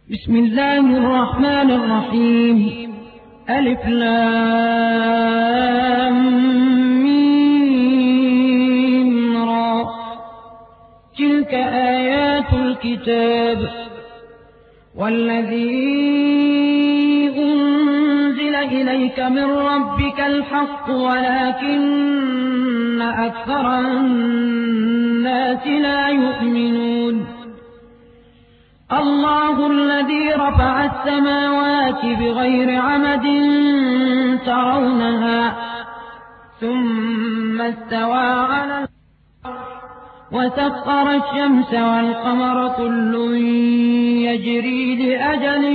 بسم الله الرحمن الرحيم. ألف لام ميم را. تلك آيات الكتاب والذي أنزل إليك من ربك الحق ولكن أكثر الناس لا يؤمنون. الله الذي رفع السماوات بغير عمد ترونها ثم استوى على الأرض وسخر الشمس والقمر كل يجري لأجل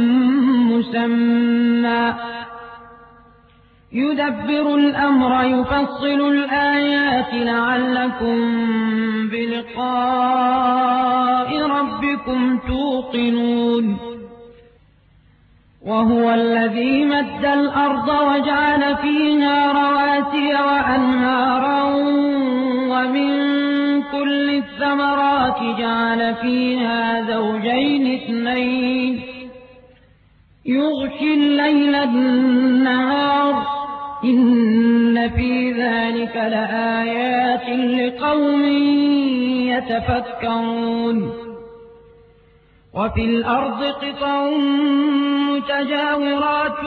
مسمى يدبر الأمر يفصل الآيات لعلكم بلقاء ربكم توقنون. وهو الذي مد الأرض وجعل فيها رواسي وأنهارا ومن كل الثمرات جعل فيها زوجين اثنين يغشي الليل النهار إن في ذلك لآيات لقوم يتفكرون. وفي الأرض قطع متجاورات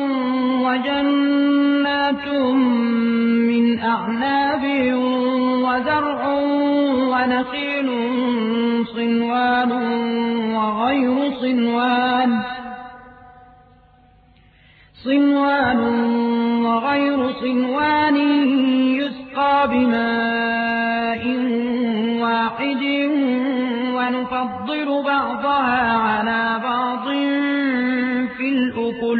وجنات من أعناب وزرع ونخيل صنوان وغير صنوان يسقى بماء واحد ونفضل بعضها على بعض في الأكل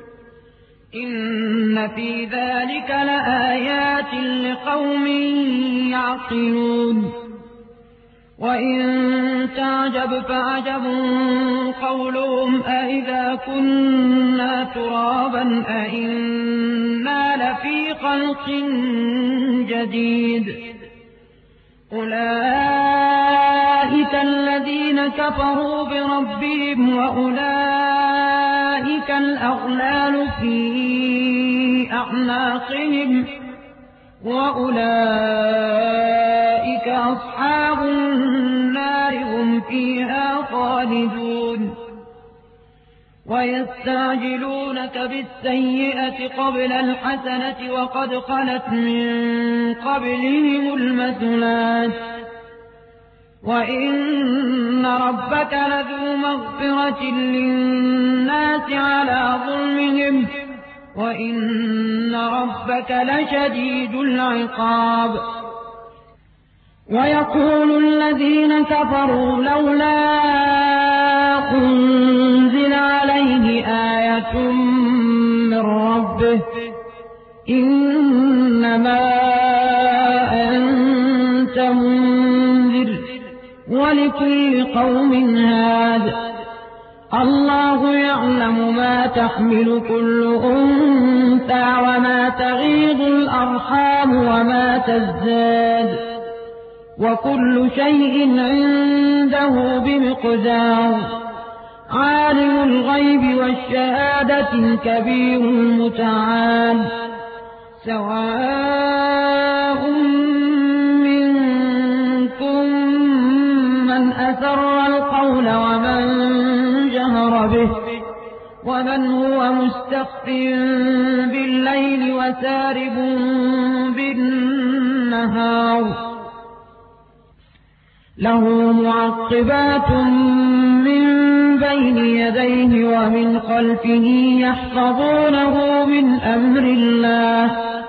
إن في ذلك لآيات لقوم يعقلون. وإن تعجب فعجب قولهم أإذا كنا ترابا أإنا لفي خلق جديد. أولئك الذين كفروا بربهم وأولئك الأغلال في أعناقهم وأولئك أصحاب النار هم فيها خالدون. ويستعجلونك بالسيئة قبل الحسنة وقد خلت من قبلهم المثلات وإن ربك لذو مغفرة للناس على ظلمهم وإن ربك لشديد العقاب. ويقول الذين كفروا لولا أنزل عليه آية من ربه إنما أنت منذر ولكل قوم هاد. الله يعلم ما تحمل كل أنثى وما تغيض الأرحام وما تزداد وكل شيء عنده بمقدار. عالم الغيب والشهادة الكبير المتعال. سواء منكم من أسر القول ومن جهر به ومن هو مستخف بالليل وسارب بالنهار. له معقبات من بين يديه ومن خلفه يحفظونه من أمر الله.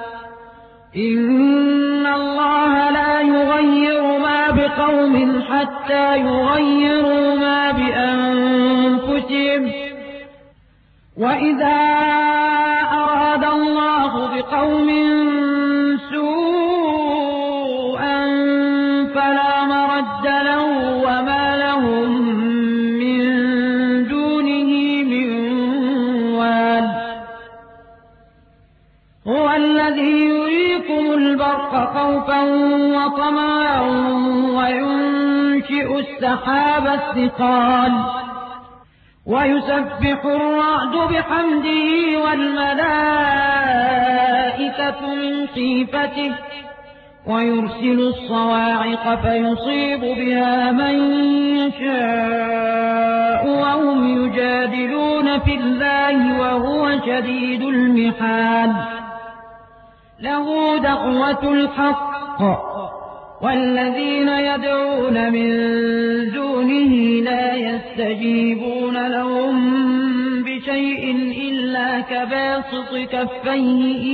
إن الله لا يغير ما بقوم حتى يغيروا ما بأنفسهم. وإذا أراد الله بقوم سوءا فلا مرد له وما لهم من دونه من وال. هو الذي يريكم البرق خوفا وطمعا وينشئ السحاب الثقال ويسبح الرعد بحمده والملائكة من خيفته ويرسل الصواعق فيصيب بها من يشاء وهم يجادلون في الله وهو شديد المحال له دعوة الحق والذين يدعون من دونه لا يستجيبون لهم بشيء إلا كباسط كفيه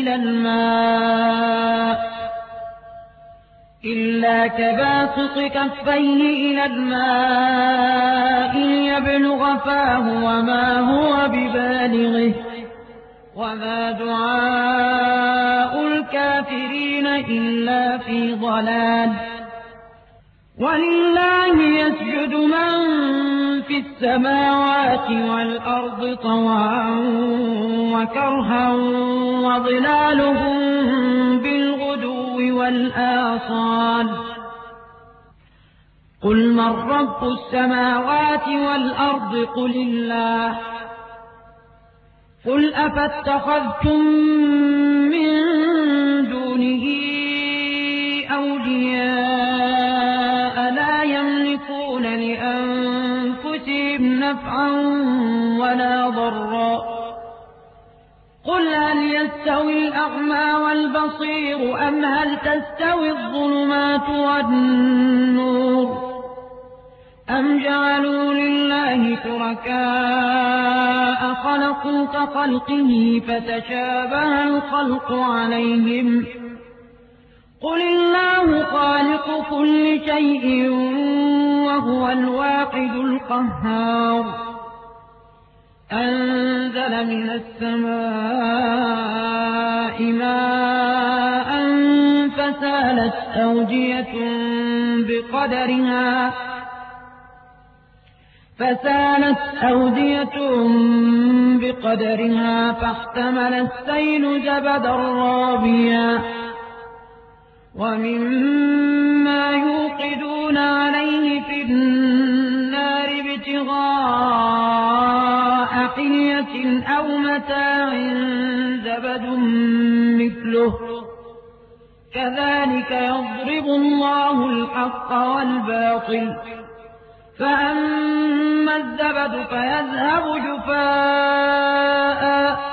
إلى الماء ليبلغ فاه وما هو ببالغه وما دعاء الكافرين إلا في ضلال ولله يسجد من في السماوات والأرض طوعا وكرها وظلالهم بالغدو والآصال قل من رب السماوات والأرض قل الله قل أفاتخذتم من دونه أولياء لا يملكون لأنفسهم نفعا ولا ضرا قل هل يستوي الأعمى والبصير أم هل تستوي الظلمات والنور أم جعلوا لله شركاء خلقوا كخلقه فتشابه الخلق عليهم قل الله خالق كل شيء وهو الواحد القهار أنزل من السماء ماء فسالت أودية بقدرها فاحتمل السيل زبدا رابيا ومما يوقدون عليه في النار ابتغاء حلية أو متاع زبد مثله كذلك يضرب الله الحق والباطل فأما الزبد فيذهب جفاء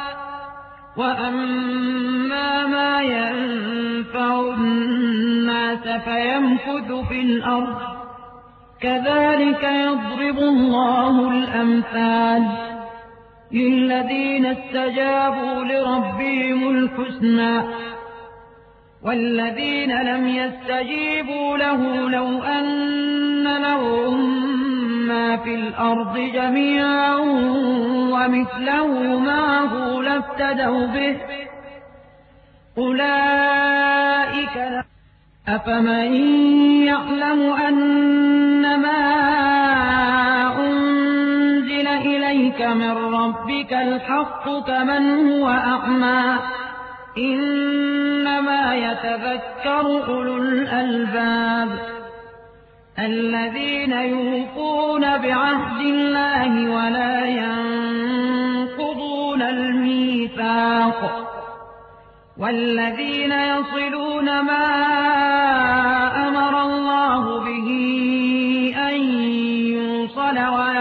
وأما ما ينفع الناس فيمكث في الأرض كذلك يضرب الله الأمثال للذين استجابوا لربهم الحسنى والذين لم يستجيبوا له لو أن لهم ما في الأرض جميعا ومثله معه لافتدوا به أولئك أفمن يعلم أنما أنزل إليك من ربك الحق كمن هو أعمى إنما يتذكر أولو الألباب الذين يوفون بعهد الله ولا ينقضون الميثاق والذين يصلون ما أمر الله به أن يوصل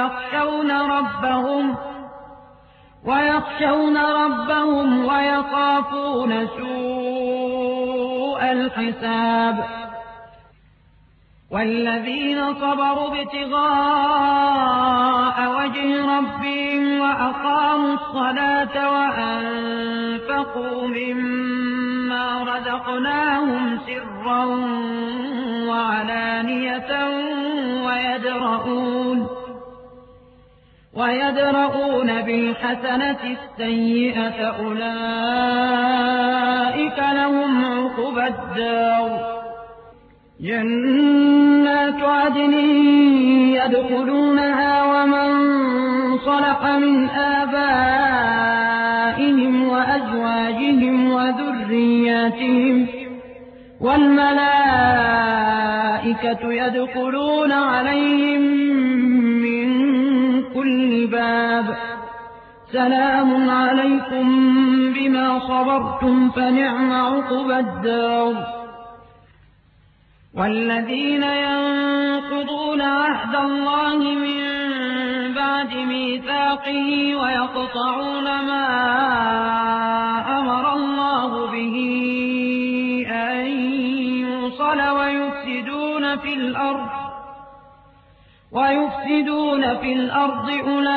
ويخشون ربهم ويخافون سوء الحساب والذين صبروا ابتغاء وجه ربهم وأقاموا الصلاة وأنفقوا مما رزقناهم سرا وعلانية ويدرؤون بالحسنة السيئة أولئك لهم عقبى الدار جنات عدن يدخلونها ومن صلح من آبائهم وأزواجهم وذرياتهم والملائكة يدخلون عليهم من كل باب الباب سلام عليكم بما صبرتم فنعم عقبى الدار. والذين ينقضون عهد الله من بعد ميثاقه ويقطعون ما أمر الله به أن يوصل ويفسدون في الأرض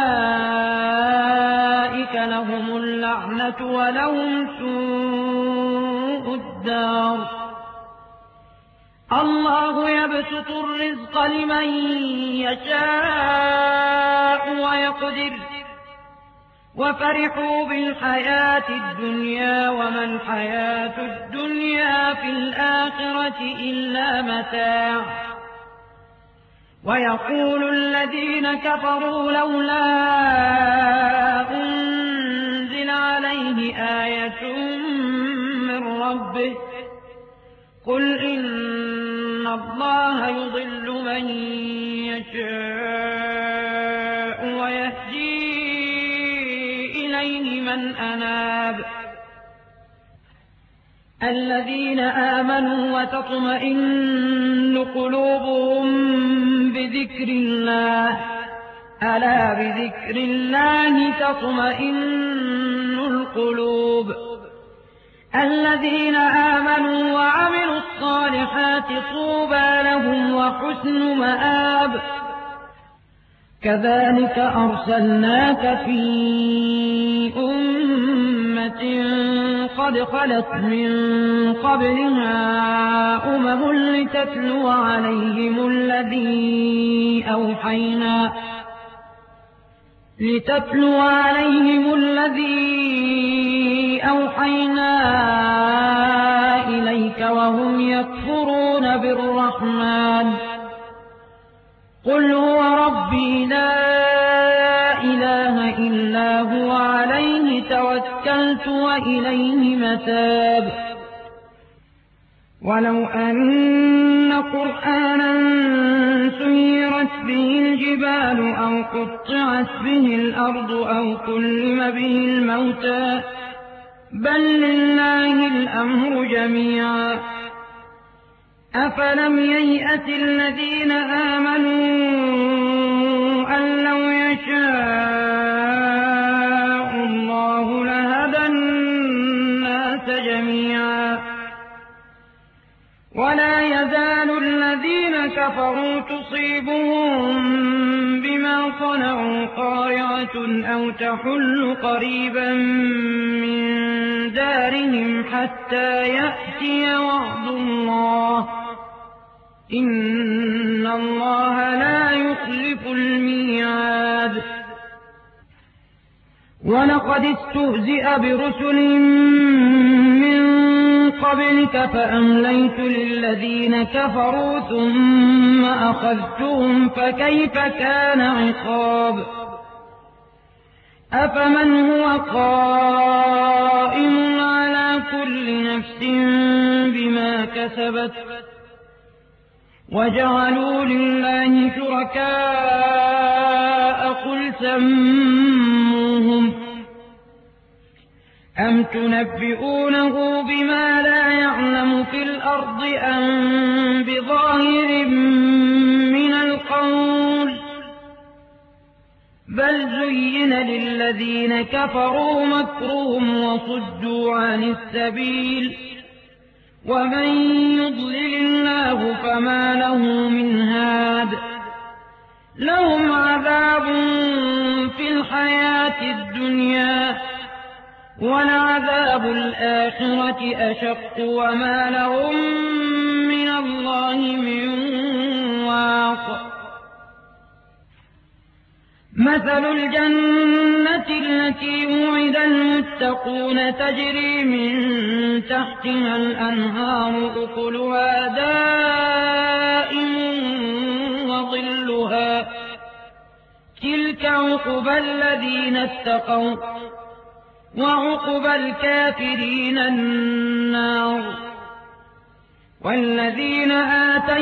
أولئك لهم اللعنة ولهم سوء الدار. الله يبسط الرزق لمن يشاء ويقدر وفرحوا بالحياة الدنيا وما الحياة الدنيا في الآخرة إلا متاع. ويقول الذين كفروا لولا أنزل عليه آية من ربه قل إن الله يضل من يشاء ويهدي إليه من أناب. الذين آمنوا وتطمئن قلوبهم بذكر الله ألا بذكر الله تطمئن القلوب. الذين آمنوا وعملوا الصالحات طوبى لهم وحسن مآب. كذلك أرسلناك في أمة قد خلت من قبلها لتتلو عليهم الذي أوحينا إليك وهم يكفرون بالرحمن. قل هو ربي لا إله إلا هو عليه توكلت وإليه متاب. ولو أن قرآنا سيرت به الجبال أو قطعت به الأرض أو كلم به الموتى بل لله الأمر جميعا. أفلم ييأس الذين آمنوا أن لو يشاء الله لهدى الناس جميعا. ولا يزال الذين كفروا تصيبهم بما صنعوا قارعة أو تحل قريبا من دارهم حتى يأتي وعد الله إن الله لا يخلف الميعاد. ولقد استهزئ برسل من قبلك فأمليت للذين كفروا ثم أخذتهم فكيف كان عقاب. أفمن هو قائم على كل نفس بما كسبت وجعلوا لله شركاء قل سموهم أم تنبئونه بما لا يعلم في الأرض أم بظاهر من القول بل زين للذين كفروا مكرهم وصدوا عن السبيل ومن يضلل الله فما له من هاد. لهم عذاب في الحياة الدنيا ولعذاب الآخرة أشق وما لهم من الله من واق. مثل الجنة التي وعد المتقون تجري من تحتها الأنهار أكلها دائم وظلها تلك عقبى الذين اتقوا وعقبى الكافرين النار. والذين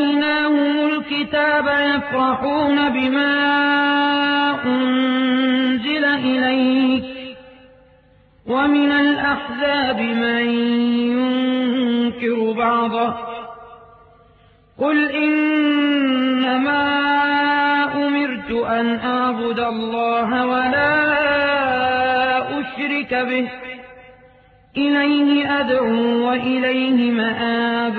آتيناهم الكتاب يفرحون بما أنزل الأحزاب من ينكر بعضه قل إنما أمرت أن أعبد الله ولا أشرك به إليه أدعو وإليه مآب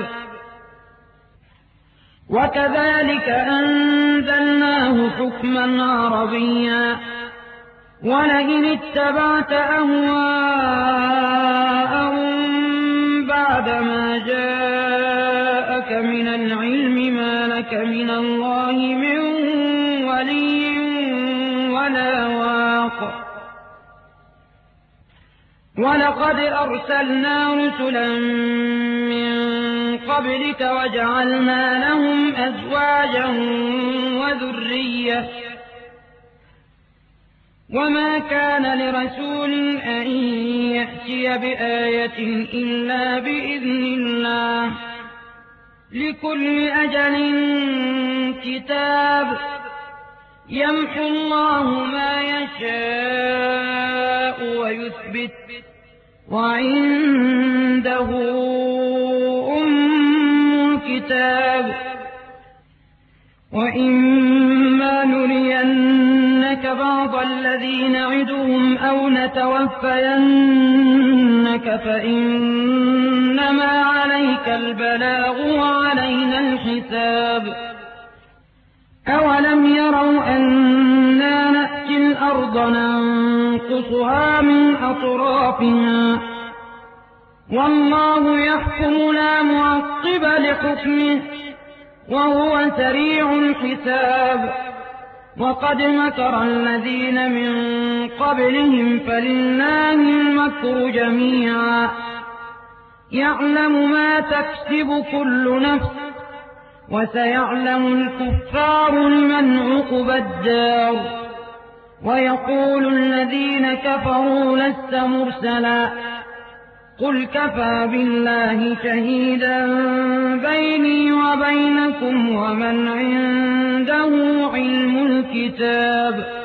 وكذلك أنزلناه حكما عربيا ولئن اتبعت أهواءهم بعدما جاءك من العلم ما لك من الله من ولي ولا واق ولقد أرسلنا رسلا من قبلك وجعلنا لهم أزواجا وذرية وما كان لرسول أن يأتي بآية إلا بإذن الله لكل أجل كتاب يمحو الله ما يشاء ويثبت وعنده أم الكتاب وإما نرينك بعض الذي نعدهم أو نتوفينك فإنما عليك البلاغ وعلينا الحساب أولم يروا أنا نأتي الأرض ننقصها من أطرافها والله يحكم لا معقب لحكمه وهو سريع الحساب وقد مكر الذين من قبلهم فلله المكر جميعا يعلم ما تكسب كل نفس وسيعلم الكفار لمن عقبى الدار ويقول الذين كفروا لست مرسلا قل كفى بالله شهيدا بيني وبينكم ومن عنده علم الكتاب